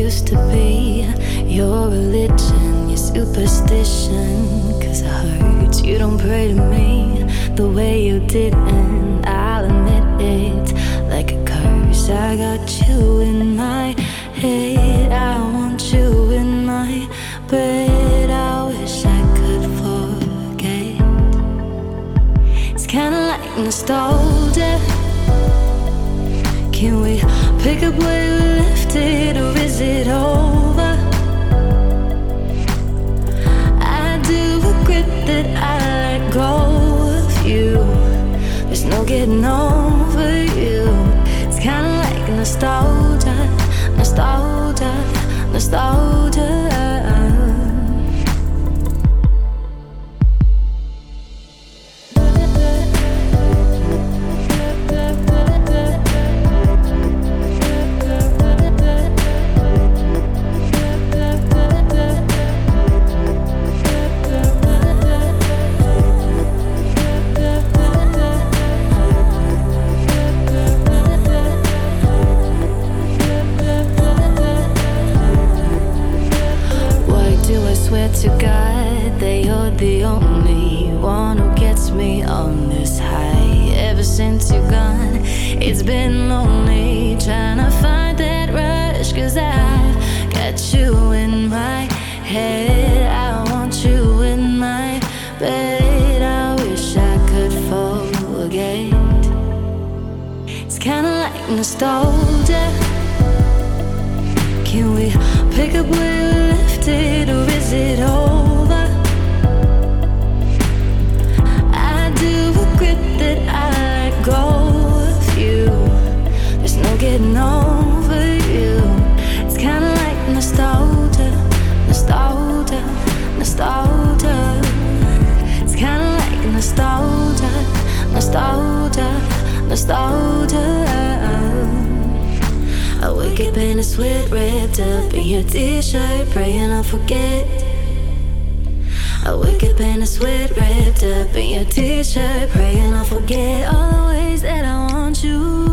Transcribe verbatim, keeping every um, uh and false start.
used to be your religion, your superstition. Cause it hurts, you don't pray to me the way you did, and I'll admit it like a curse. I got you in my head, I want you in my bed. I wish I could forget. It's kinda like nostalgia. Can we pick up where we left it, or is it over? I do regret that I let go of you. There's no getting over you. It's kinda like nostalgia, nostalgia, nostalgia. To God that you're the only one who gets me on this high. Ever since you're gone, it's been lonely trying to find that rush. Cause I've got you in my head, I want you in my bed. I wish I could forget. It's kinda like nostalgia. Can we pick up where we left it, or is it over? I do regret that I let go of you. There's no getting over you. It's kinda like nostalgia, nostalgia, nostalgia. It's kinda like nostalgia, nostalgia, nostalgia. I wake up in a sweat wrapped up in your t-shirt, praying I'll forget. I wake up in a sweat wrapped up in your t-shirt, praying I'll forget all the ways that I want you.